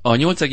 A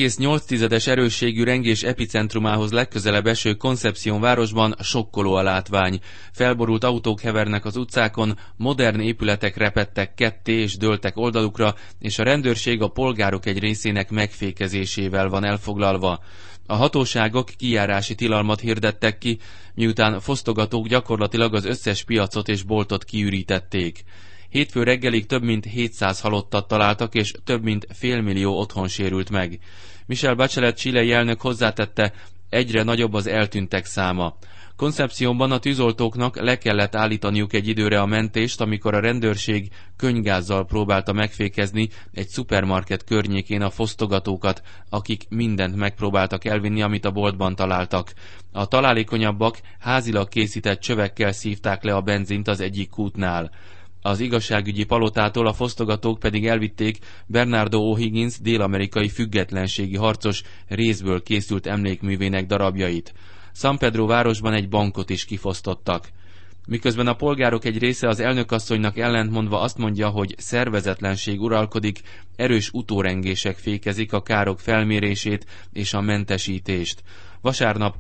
8,8-es erősségű rengés epicentrumához legközelebb eső Concepción városban sokkoló a látvány. Felborult autók hevernek az utcákon, modern épületek repedtek ketté és dőltek oldalukra, és a rendőrség a polgárok egy részének megfékezésével van elfoglalva. A hatóságok kijárási tilalmat hirdettek ki, miután fosztogatók gyakorlatilag az összes piacot és boltot kiürítették. Hétfő reggelig több mint 700 halottat találtak, és több mint félmillió otthon sérült meg. Michelle Bachelet chilei elnök hozzátette, egyre nagyobb az eltűntek száma. Concepciónban a tűzoltóknak le kellett állítaniuk egy időre a mentést, amikor a rendőrség könnygázzal próbálta megfékezni egy szupermarket környékén a fosztogatókat, akik mindent megpróbáltak elvinni, amit a boltban találtak. A találékonyabbak házilag készített csövekkel szívták le a benzint az egyik kútnál. Az igazságügyi palotától a fosztogatók pedig elvitték Bernardo O'Higgins dél-amerikai függetlenségi harcos részből készült emlékművének darabjait. San Pedro városban egy bankot is kifosztottak. Miközben a polgárok egy része az elnökasszonynak ellentmondva azt mondja, hogy szervezetlenség uralkodik, erős utórengések fékezik a károk felmérését és a mentesítést. Vasárnap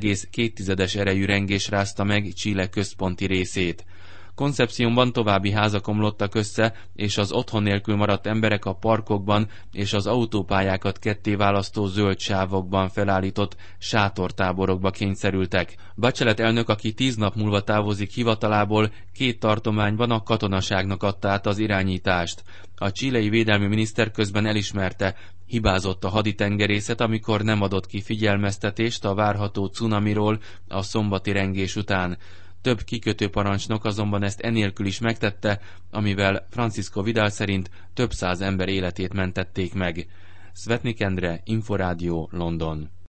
6,2-es erejű rengés rázta meg Chile központi részét. Concepciónban további házak omlottak össze, és az otthon nélkül maradt emberek a parkokban és az autópályákat ketté választó zöld sávokban felállított sátortáborokba kényszerültek. Bachelet elnök, aki 10 nap múlva távozik hivatalából, 2 tartományban a katonaságnak adta át az irányítást. A chilei védelmi miniszter közben elismerte, hibázott a haditengerészet, amikor nem adott ki figyelmeztetést a várható cunamiról a szombati rengés után. Több kikötőparancsnok azonban ezt enélkül is megtette, amivel Francisco Vidal szerint több száz ember életét mentették meg. Svetnik Endre, Inforádió, London.